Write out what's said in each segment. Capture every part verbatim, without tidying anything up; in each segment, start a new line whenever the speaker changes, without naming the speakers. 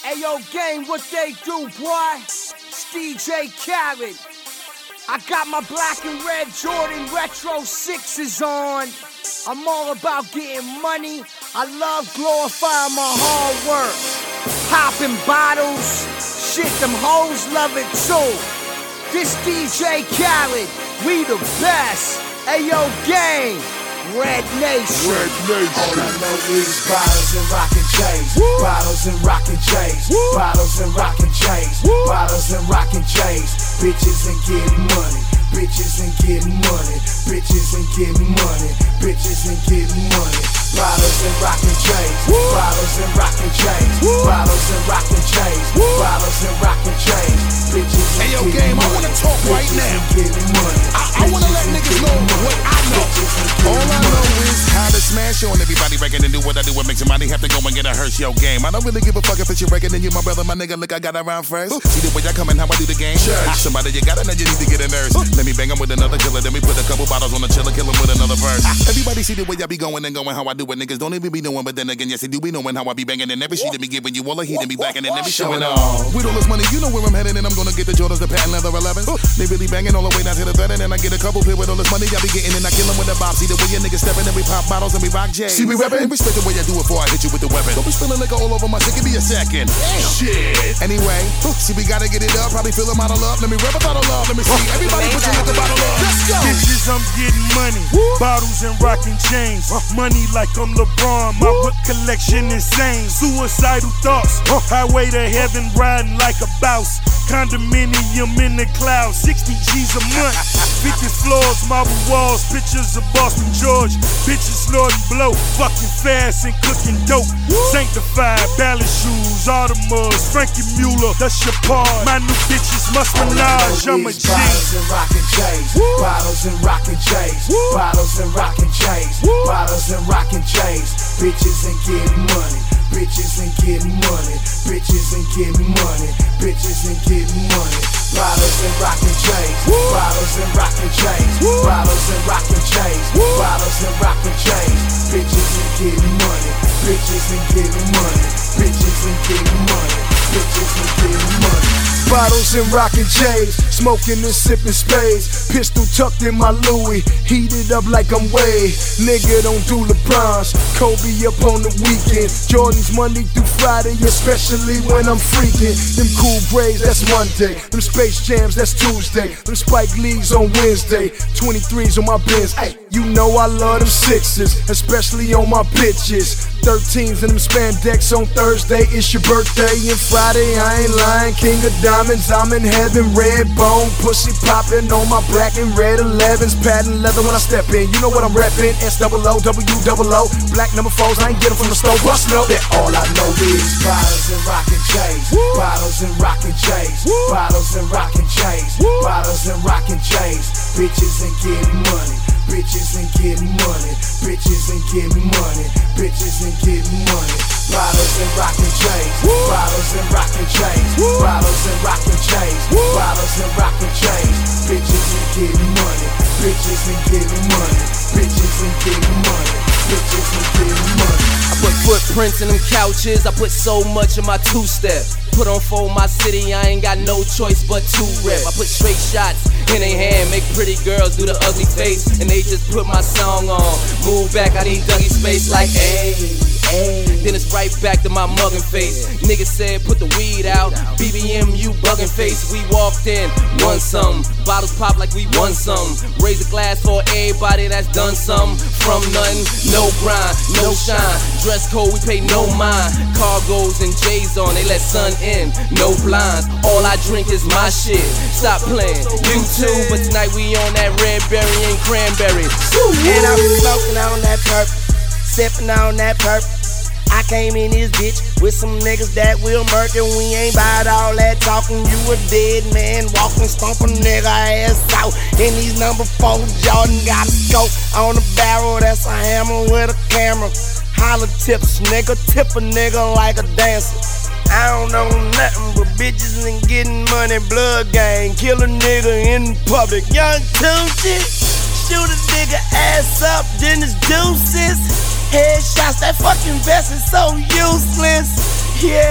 Ayo, gang, what they do, boy? It's D J Khaled. I got my black and red Jordan Retro sixes on. I'm all about getting money. I love glorifying my hard work. Popping bottles. Shit, them hoes love it too. This D J Khaled, we the best. Ayo, gang. Red Nation.
Red Nation.
All I know is bottles and rockin' chains. Bottles and rockin' chains. Bottles and rockin' chains. Bottles and rockin' chains. Bitches and getting money. Bitches and getting money. Bitches and getting money. Bitches and getting money. Bottles and rockin' chains. Bottles and rockin' chains. Bottles and rockin' chains. Bottles and rockin' chains. Bitches and
Hey yo,
getting
game, I
money.
wanna talk right
Bitches
now.
and getting money.
I, I wanna let niggas know what I know. All I know is how to smash on everybody record and do what I do. What makes money have to go and get a Hershey yo game. I don't really give a fuck if it's your record and you my brother, my nigga. Look, I got around first. See the way I come and how I do the game. Hot somebody, you gotta know you need to get a nurse. Let me bang him with another killer. Then we put a couple bottles on the chiller, kill him with another verse. Everybody see the way I be going and going how I do it. Niggas don't even be knowing, but then again, yes, they do be knowing how I be banging. And every sheet that be giving you all a heat and be blacking and every showing off. With all this money, you know where I'm heading, and I'm gonna get the Jordans, the patent leather elevens. They really banging all the way down to the third, and then I get a couple pit with all this money I be getting, and I kill them with the bob. See the way your niggas stepping, and we pop bottles and we rock J's. See we rapping, respect the way I do it before I hit you with the weapon. Don't be spilling liquor all over my shit, give me a second. Damn. Shit. Anyway, see we gotta get it up, probably feel a lot of love. Let me rap about a love, let me see. Everybody put your liquor bottle up. Let's go.
Bitches, I'm getting money. Bottles and rocking chains. Money like I'm LeBron. My whip collection insane. Suicidal thoughts. Highway to heaven riding like a boss. Condominium in the clouds. sixty G's a month. fifty floors, marble walls. Pictures of Boston George. Bitches snorting blow. Fucking fast and cooking dope. Sanctified, ballet shoes. Audemars. Frankie Mueller. That's your part. My new bitches must menage. I'm a G.
Bottles and rockin' chains. Bottles and rockin' chains. Bottles and rockin' chains. Bottles and rockin' chains. Bitches and getting money. Bitches and getting money. Bitches and getting money. Bitches and getting money. Bottles and rockin' chains. Bottles and rockin' chains. Bottles and rockin' chains. Bottles and rockin' chains. Bitches and getting money. Bitches and getting money. Bitches and getting money. Bitches and getting money. Bottles and rockin' chains, smoking and sipping spades. Pistol tucked in my Louis, heated up like I'm Wade. Nigga don't do LeBrons, Kobe up on the weekend. Jordan's Monday through Friday, especially when I'm freaking. Them cool braids, that's Monday. Them Space Jams, that's Tuesday. Them Spike Lees on Wednesday. twenty-threes on my Benz. Ay, you know I love them sixes, especially on my bitches. thirteens and them spandex on Thursday. It's your birthday and Friday, I ain't lying. King of diamonds, I'm in heaven. Red bone, pussy popping on my black and red elevens. Patent leather when I step in. You know what I'm reppin'. S O O W O O. Black number fours, I ain't get them from the store. Bust no. That all I know is bottles and rockin' chains. Bottles and rockin' chains. Bottles and rockin' chains. Bottles and rockin' chains. Bitches and getting money. Bitches and getting money. Bitches and getting money. Bitches and getting money. Bottles and rockin' chains. Bottles and rockin' chains. Bottles and rockin' chains. Bottles and rockin' chains. Bitches and getting money. Bitches and getting money. Bitches and getting money. Bitches and getting money.
I put footprints in them couches. I put so much in my two-step. Put on for my city, I ain't got no choice but to rep. I put straight shots in their hand, make pretty girls do the ugly face, and they just put my song on. Move back, I need Dougie space like ayy, ayy. Then it's right back to my muggin' face. Niggas said put the weed out, B B M you buggin' face. We walked in, won some, bottles pop like we won some. Raise a glass for everybody that's done some. From nothing, no grind, no shine. Dress code, we pay no mind. Cargos and J's on, they let sun in, no blinds. All I drink is my shit. Stop playing, you too. But tonight we on that red berry and cranberry.
And I was smoking on that perp, sipping on that perp. I came in this bitch with some niggas that will murk, and we ain't bout all that talking. You a dead man walking, stomping nigga ass out. And these number four Jordan got a scope on the barrel, that's a hammer with a camera. Holla tips, nigga, tip a nigga like a dancer. I don't know nothing but bitches and getting money, blood gang, kill a nigga in public. Young Tunechi, shoot a nigga ass up, then it's deuces. Headshots, that fucking vest is so useless. Yeah.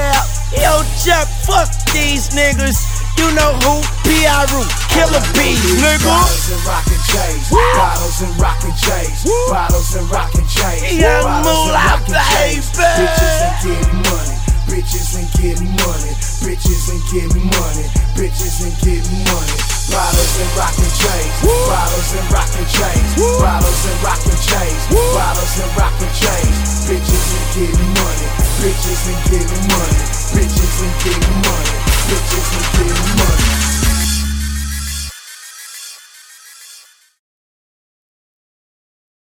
Yo, Chuck, fuck these niggas. You know who? P I R U, Killer B, nigga.
Bottles and rockin' chains, bottles and rockin' chains, bottles and rockin' chains,
Young
bottles and
Moolah,
rockin' chains.
baby.
Bitches and getting money, bitches and getting money, bitches and getting money, bitches and getting money. Bottles and rockin' chains, bottles and rockin' chains, bottles and rockin' chains, bottles and rockin' chains. Bitches and getting money, bitches and getting money, bitches and getting money, bitches and getting money.